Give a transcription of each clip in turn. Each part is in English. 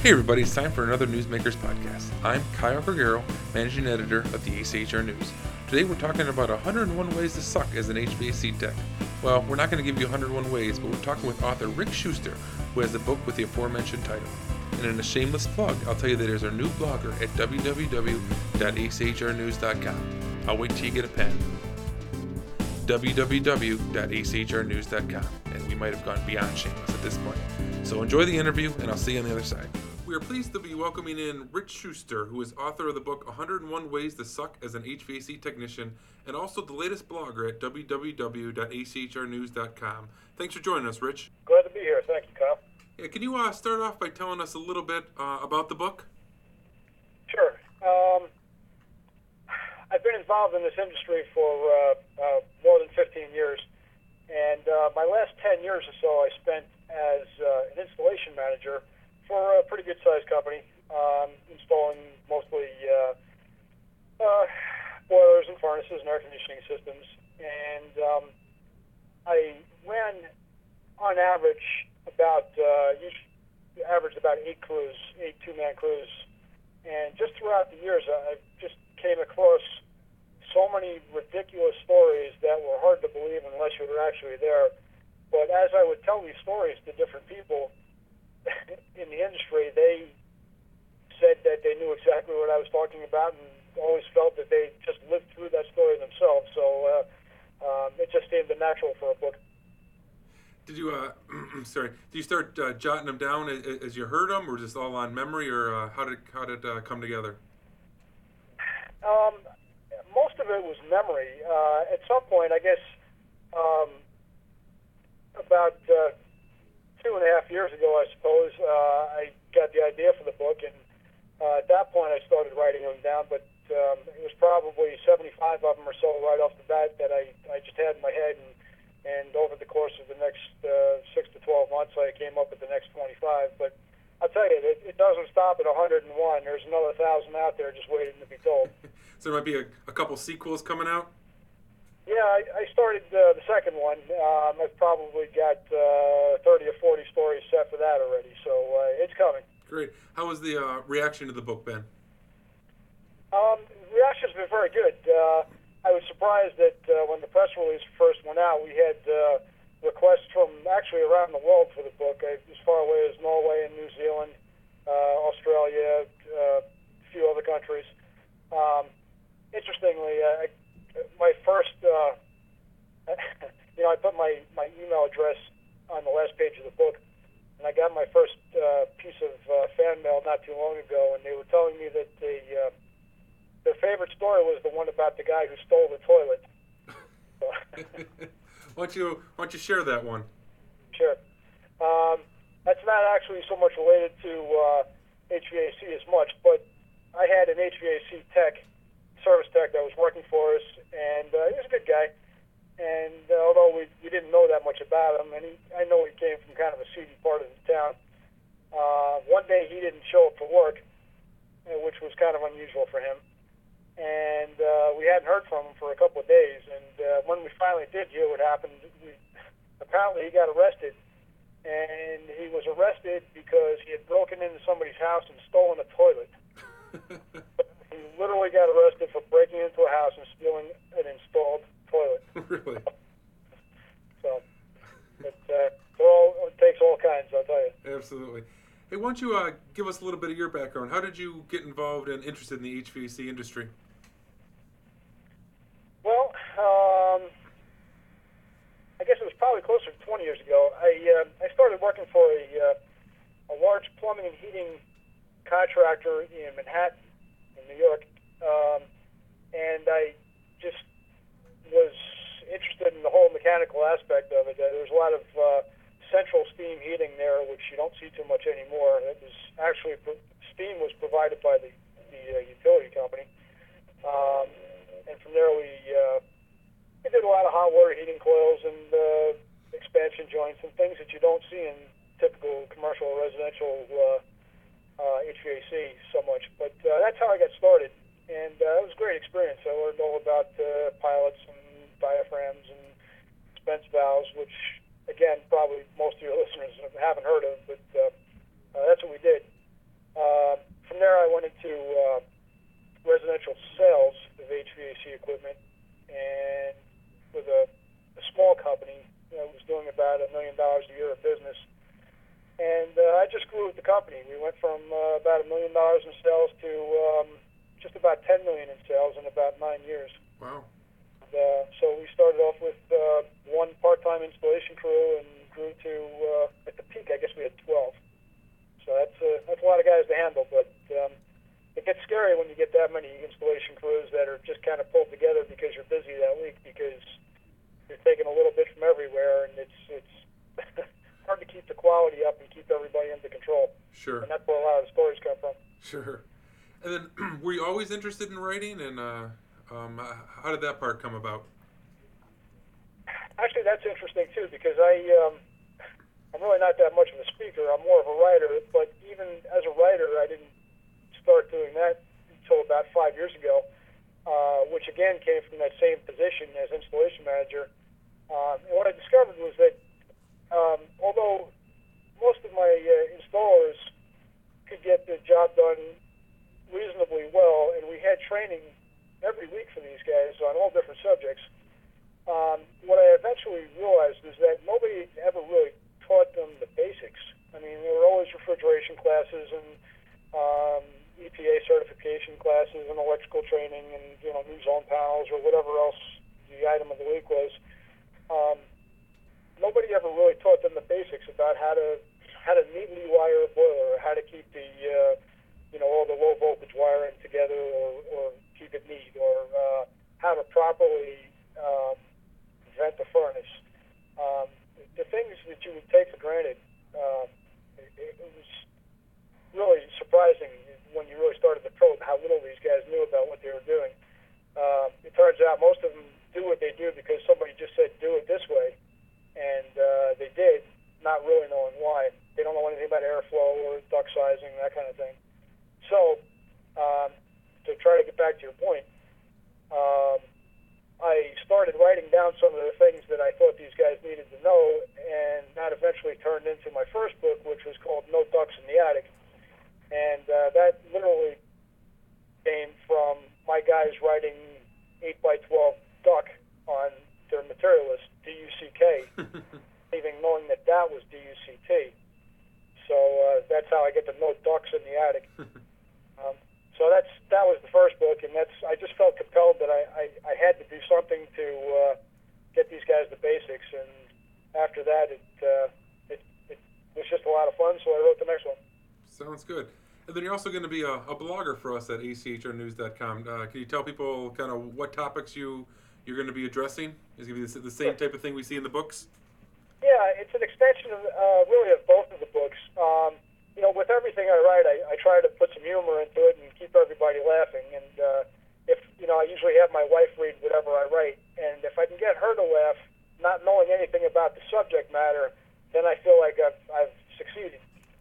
Hey everybody, it's time for another Newsmakers podcast. I'm Kyle Vergero, managing editor of the ACHR News. Today we're talking about 101 ways to suck as an HVAC tech. Well, we're not going to give you 101 ways, but we're talking with author Rick Schuster, who has the book with the aforementioned title. And in a shameless plug, I'll tell you that there's our new blogger at www.achrnews.com. I'll wait till you get a pen. www.achrnews.com. And we might have gone beyond shameless at this point. So enjoy the interview, and I'll see you on the other side. We are pleased to be welcoming in Rich Schuster, who is author of the book 101 Ways to Suck as an HVAC Technician, and also the latest blogger at www.achrnews.com. Thanks for joining us, Rich. Glad to be here. Thank you, Kyle. Yeah, can you start off by telling us a little bit about the book? Sure. I've been involved in this industry for more than 15 years, and my last 10 years or so I spent as an installation manager for a pretty good-sized company, installing mostly boilers and furnaces and air conditioning systems. And I ran, on average, averaged about 8 two-man crews. And just throughout the years, I just came across so many ridiculous stories that were hard to believe unless you were actually there. But as I would tell these stories to different people in the industry, they said that they knew exactly what I was talking about and always felt that they just lived through that story themselves. So it just seemed natural for a book. Did you, did you start jotting them down as you heard them, or just all on memory, or how did it come together? Most of it was memory. At some point, I guess, about 2.5 years ago, I suppose, I got the idea for the book, and at that point I started writing them down, but it was probably 75 of them or so right off the bat that I just had in my head, and over the course of the next 6 to 12 months I came up with the next 25. But I'll tell you, it doesn't stop at 101. There's another 1,000 out there just waiting to be told. So there might be a couple sequels coming out? Yeah, I started the second one. I've probably got 30 or 40 stories set for that already, so it's coming. Great. How was the reaction to the book, Ben? The reaction's been very good. I was surprised that when the press release first went out, we had requests from actually around the world for the book, as far away as Norway and New Zealand, Australia, a few other countries. Interestingly, my first, I put my email address on the last page of the book, and I got my first piece of fan mail not too long ago, and they were telling me that their favorite story was the one about the guy who stole the toilet. Why don't you share that one? Sure. That's not actually so much related to HVAC as much, but I had an HVAC service tech that was working for us, and he was a good guy. And although we didn't know that much about him, and I know he came from kind of a seedy part of the town, one day he didn't show up for work, which was kind of unusual for him. And we hadn't heard from him for a couple of days. And when we finally did hear what happened, apparently he got arrested. And he was arrested because he had broken into somebody's house and stolen a toilet. He literally got arrested for breaking into a house and stealing an installed toilet. Really? So, it takes all kinds, I'll tell you. Absolutely. Hey, why don't you give us a little bit of your background? How did you get involved and interested in the HVAC industry? Well, I guess it was probably closer to 20 years ago. I started working for a large plumbing and heating contractor in Manhattan, in New York, and I just was interested in the whole mechanical aspect of it. There was a lot of central steam heating there, which you don't see too much anymore. It was actually steam was provided by the utility company, and from there we did a lot of hot water heating coils and expansion joints and things that you don't see in typical commercial or residential HVAC so much. But that's how I got started, and it was a great experience. I learned all about pilots and diaphragms and dispense valves, which again, probably most of your listeners haven't heard of, but that's what we did. million a year of business. And I just grew with the company. We went from about $1 million in sales to just about $10 million in sales in about 9 years. Wow. So we started off with one part-time installation crew and grew to, at the peak, I guess we had 12. So that's a lot of guys to handle, but it gets scary when you get that many installation crews that are just kind of pulled together because you're busy that week, because you're taking a little bit from everywhere, and it's hard to keep the quality up and keep everybody under control. Sure. And that's where a lot of the stories come from. Sure. And then, were you always interested in writing, and how did that part come about? Actually, that's interesting too, because I'm really not that much of a speaker. I'm more of a writer, but even as a writer, I didn't start doing that until about 5 years ago, which again came from that same position as installation manager. And what I discovered was that although most of my installers could get the job done reasonably well, and we had training every week for these guys on all different subjects, what I eventually realized is that nobody ever really taught them the basics. I mean, there were always refrigeration classes and EPA certification classes and electrical training and, new zone panels or whatever else the item of the week was. Nobody ever really taught them the basics about how to neatly wire a boiler, or how to keep the all the low voltage wiring together, or keep it neat, or how to properly vent the furnace. The things that you would take for granted, it was really surprising when you really started to probe how little these guys knew about what they were doing. It turns out most of them do what they do because somebody just said, do it this way. And they did, not really knowing why. They don't know anything about airflow or duct sizing, that kind of thing. So, to try to get back to your point, I started writing down some of the things that I thought these guys needed to know, and that eventually turned into my first book, which was called No Ducks in the Attic. And that literally came from my guys writing 8x12 duck on their material list, DUCK, even knowing that was DUCT. So that's how I get the No Ducks in the Attic. So that was the first book, and I just felt compelled that I had to do something to get these guys the basics, and after that it was just a lot of fun, so I wrote the next one. Sounds good. And then you're also going to be a blogger for us at achrnews.com. Can you tell people kind of what topics you're going to be addressing? Is it going to be the same type of thing we see in the books? Yeah, it's an extension of really of both of the books. With everything I write, I try to put some humor into it and keep everybody laughing. And if I usually have my wife read whatever I write, and if I can get her to laugh, not knowing anything about the subject matter, then I feel like I've succeeded.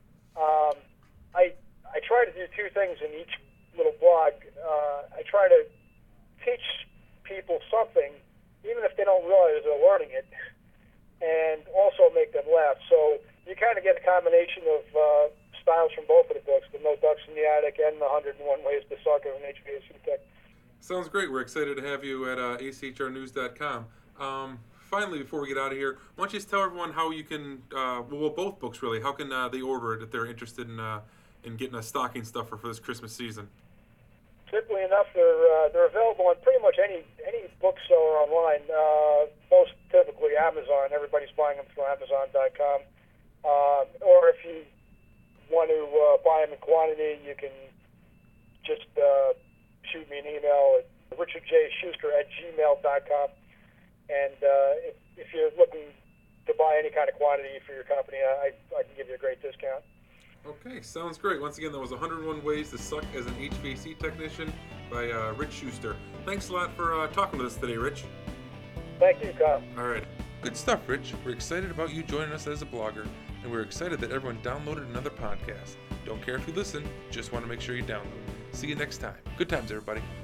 I try to do two things in each little blog. I try to teach people something, even if they don't realize they're learning it, and also make them laugh. So you kind of get a combination of styles from both of the books, the No Ducks in the Attic and the 101 Ways to Suck as an HVAC tech. Sounds great. We're excited to have you at achrnews.com. Finally, before we get out of here, why don't you just tell everyone how you can, both books really, how can they order it if they're interested in getting a stocking stuffer for this Christmas season? Simply enough, they're available on pretty much any bookseller online. Most typically Amazon. Everybody's buying them through Amazon.com. Or if you want to buy them in quantity, you can just shoot me an email at richardjschuster@gmail.com. And if you're looking to buy any kind of quantity for your company, I can give you a great discount. Okay, sounds great. Once again, that was 101 Ways to Suck as an HVAC Technician by Rich Schuster. Thanks a lot for talking with us today, Rich. Thank you, Kyle. All right. Good stuff, Rich. We're excited about you joining us as a blogger, and we're excited that everyone downloaded another podcast. Don't care if you listen, just want to make sure you download. See you next time. Good times, everybody.